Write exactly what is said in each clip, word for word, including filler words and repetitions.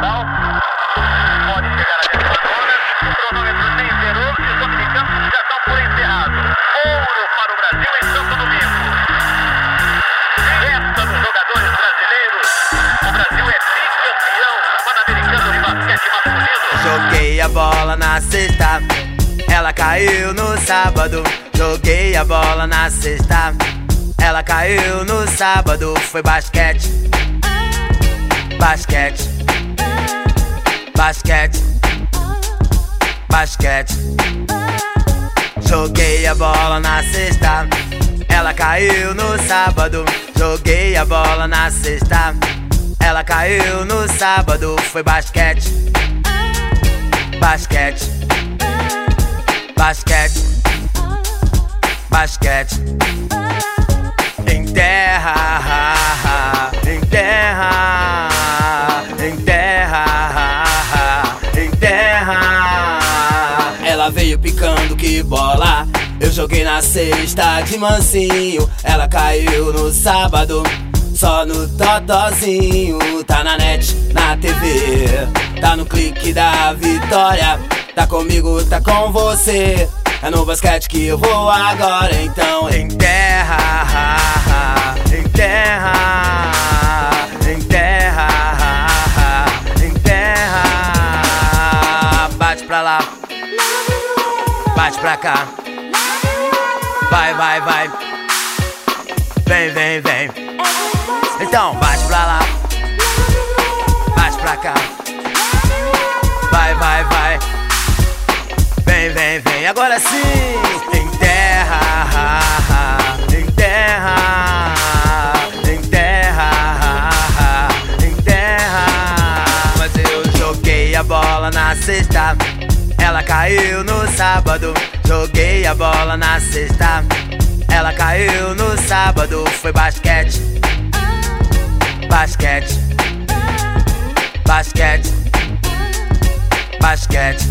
Cabral. Pode chegar a Madonas. O cronômetro nem zerou e os dominicanos já estão por encerrado. Ouro para o Brasil em Santo Domingo. Festa dos jogadores brasileiros. O Brasil é bicampeão pan-americano de basquete masculino. Joguei a bola na sexta, ela caiu no sábado. Joguei a bola na sexta, ela caiu no sábado. Foi basquete, basquete, basquete, basquete. Joguei a bola na sexta, ela caiu no sábado. Joguei a bola na sexta, ela caiu no sábado. Foi basquete, basquete, basquete, basquete. Em terra, em terra, em terra, em terra. Ela veio picando, que bola. Eu joguei na sexta de mansinho, ela caiu no sábado, só no totozinho. Tá na net, na T V, tá no clique da vitória. Tá comigo, tá com você. É no basquete que eu vou agora, então. Em terra, em terra, em terra, em terra. Bate pra lá, bate pra cá. Vai, vai, vai. Vem, vem, vem. Então bate pra lá, bate pra cá. Vai, vai, vai. Vem, vem, vem. Agora sim. Em terra, em terra, em terra, em terra. Mas eu joguei a bola na sexta, ela caiu no sábado. Joguei a bola na sexta, ela caiu no sábado. Foi basquete, basquete, basquete, basquete.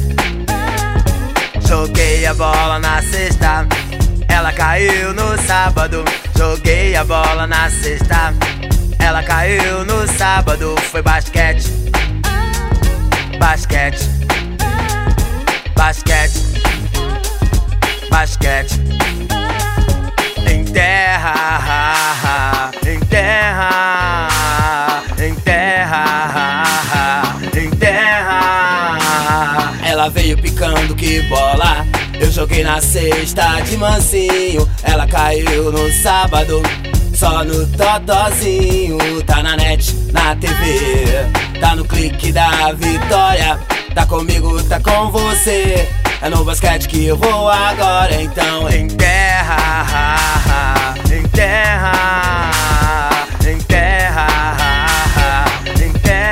Joguei a bola na sexta, ela caiu no sábado. Joguei a bola na sexta, ela caiu no sábado. Foi basquete, basquete, basquete, basquete. Em terra, em terra, em terra, em terra. Ela veio picando, que bola. Eu joguei na sexta de mansinho, ela caiu no sábado, só no totozinho. Tá na net, na T V, tá no clique da vitória. Tá comigo, tá com você. É no basquete que eu vou agora, então. Em terra, em terra, em terra, em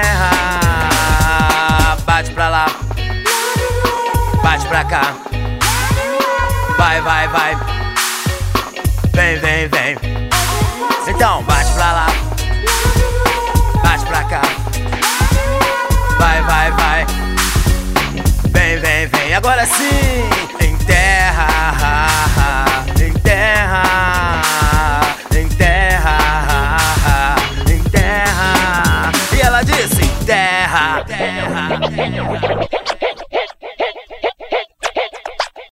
terra. Bate pra lá, bate pra cá. Vai, vai, vai. Vem, vem, vem. Então bate pra lá, bate pra cá. Vai, vai, vai. Vem, vem, vem. Agora sim. Em terra, em terra, em terra, em terra. E ela disse: em terra, terra, terra.